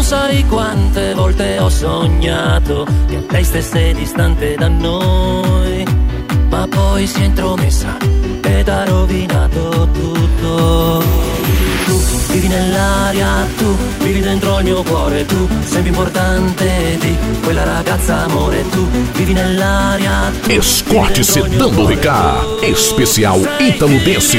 sai quante volte ho sognato che lei stesse distante da noi, ma poi si è intromessa ed ha rovinato tutto. Tu vivi nell'aria, tu vivi dentro il mio cuore, tu sei più importante di quella ragazza, amore. Tu vivi nell'aria, tu Escorte-se dando recado. Especial Ítalo Dance.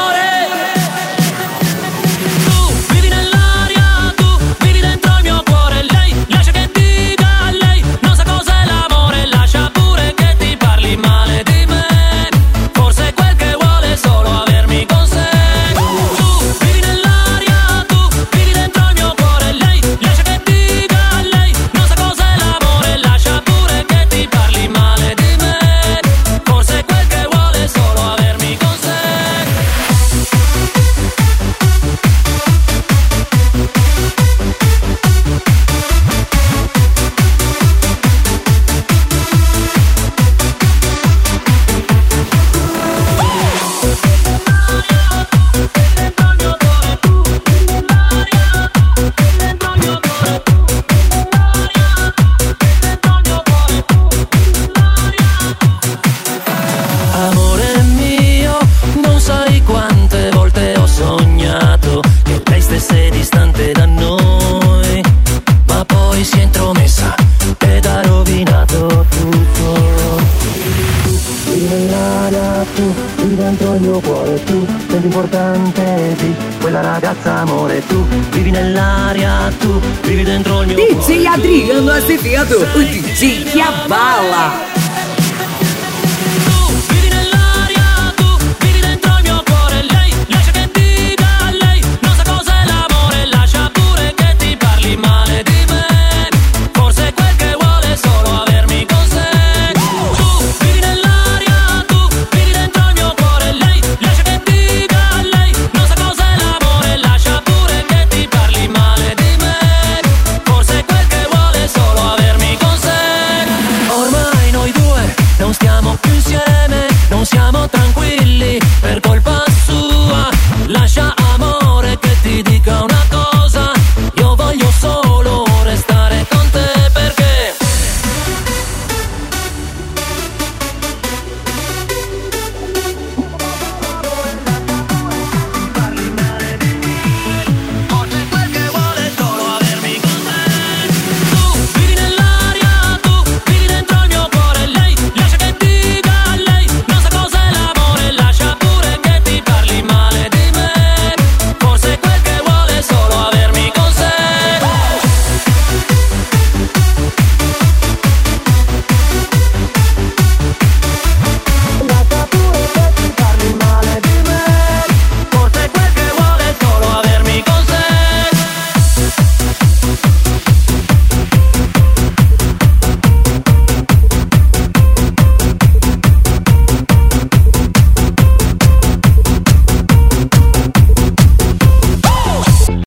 Distante da noi, ma poi si è intromessa ed ha rovinato tutto. Tu vivi nell'aria, tu vivi dentro il mio cuore, tu sei più importante di quella ragazza, amore. Tu vivi nell'aria, tu vivi dentro il mio cuore. DJ Adriano Azevedo, o DJ que abala.